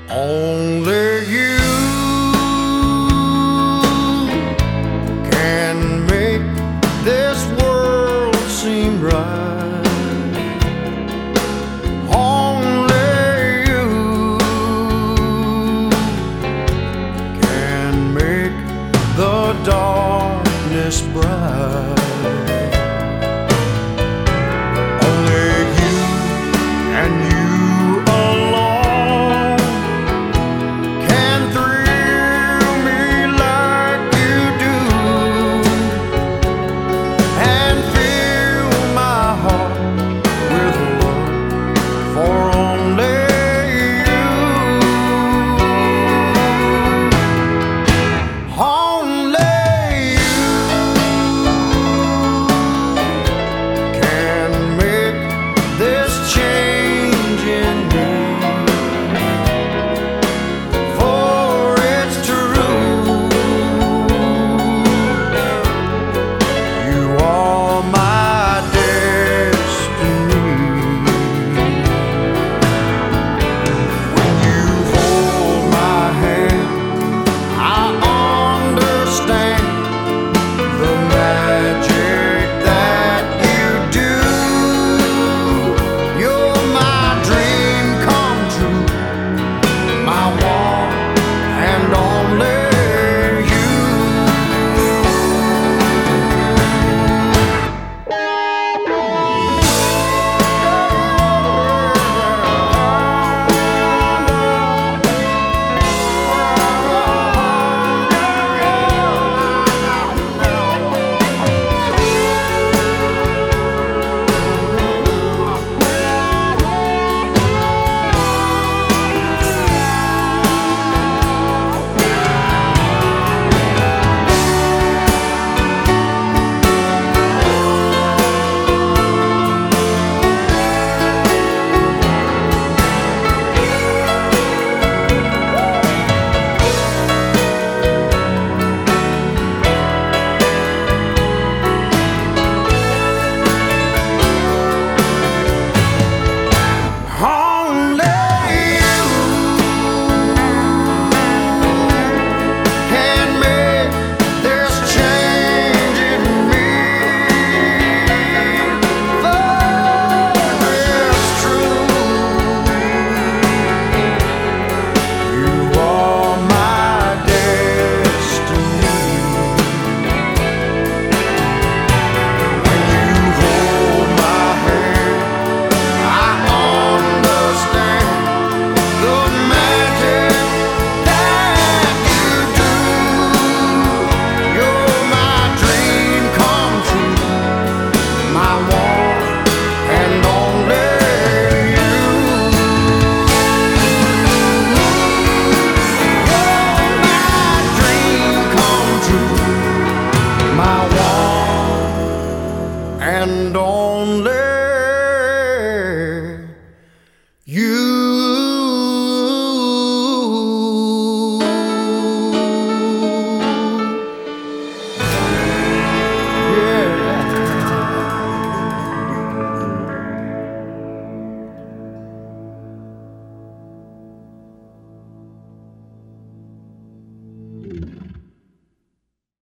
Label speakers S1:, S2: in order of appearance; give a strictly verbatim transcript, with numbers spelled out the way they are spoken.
S1: Only you can make this world seem right. Only you can make the darkness bright. Only you and you alone can thrill me like you do and fill my heart with love for only you. Only you can make this change in me. For it's true, you are my destiny. When you hold my hand, I understand the magic that you do. You're my dream come true, my one and only you. Only you can make this change in me. For it's true, you are my destiny. When you hold my hand, I understand the magic that you do. You're my dream come true, my one and only you. You're my dream come true, my one and only